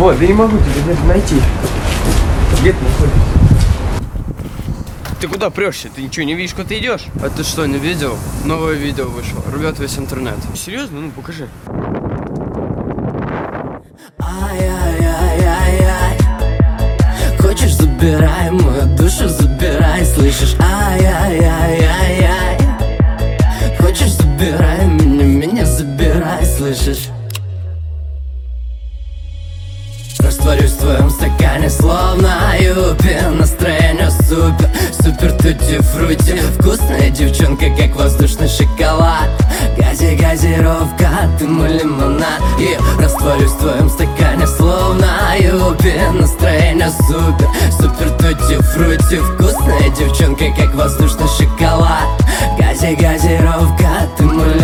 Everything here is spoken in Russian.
Вот, да не могу тебя где-то найти. Где ты находишься? Ты куда прешься? Ты ничего не видишь, куда ты идешь? А ты что, не видел? Новое видео вышло, рвет весь интернет. Серьезно? Ну покажи. Ай-яй-яй-яй-яй. Хочешь, забирай мою душу, забирай, слышишь? Ай-яй-яй-яй-яй. Хочешь, забирай меня забирай, слышишь? Растворюсь в твоем стакане, словно юпи. Настроение супер, супер тути-фрути. Вкусная девчонка, как воздушный шоколад. Газировка, ты мой лимонад. И растворюсь в твоем стакане, словно юпи. Настроение супер, супер тути-фрути. Вкусная девчонка, как воздушный шоколад. Газировка, ты мой лимонад.